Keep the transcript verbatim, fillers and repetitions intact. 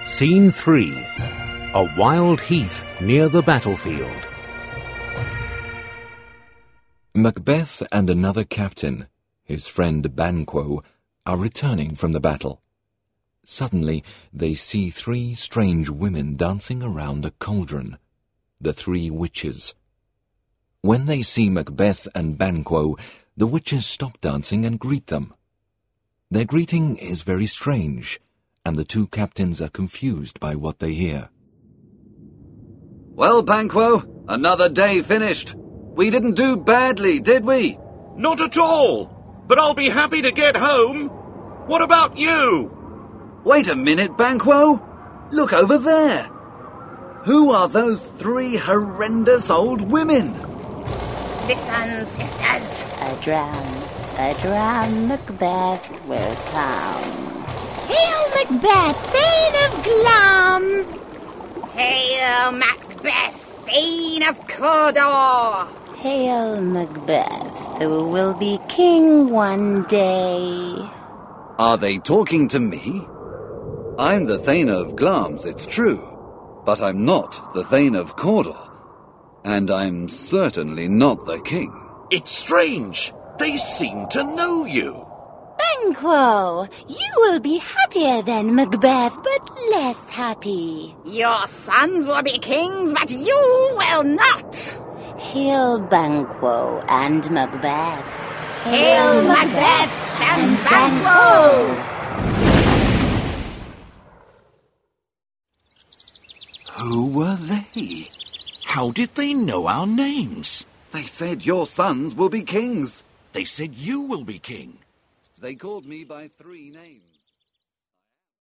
Scene three. A wild heath near the battlefield. Macbeth and another captain, his friend Banquo, are returning from the battle. Suddenly, they see three strange women dancing around a cauldron, the three witches. When they see Macbeth and Banquo, the witches stop dancing and greet them. Their greeting is very strange, and the two captains are confused by what they hear. Well, Banquo, another day finished. We didn't do badly, did we? Not at all, but I'll be happy to get home. What about you? Wait a minute, Banquo. Look over there. Who are those three horrendous old women? Listen, sisters. A drum, a drum, Macbeth will come. Hail, Macbeth, Thane of Glamis! Hail, Macbeth, Thane of Cawdor! Hail, Macbeth, who will be king one day. Are they talking to me? I'm the Thane of Glamis, it's true, but I'm not the Thane of Cawdor, and I'm certainly not the king. It's strange. They seem to know you. Banquo, you will be happier than Macbeth, but less happy. Your sons will be kings, but you will not. Hail Banquo and Macbeth. Hail Macbeth and Banquo! Who were they? How did they know our names? They said your sons will be kings. They said you will be king. They called me by three names.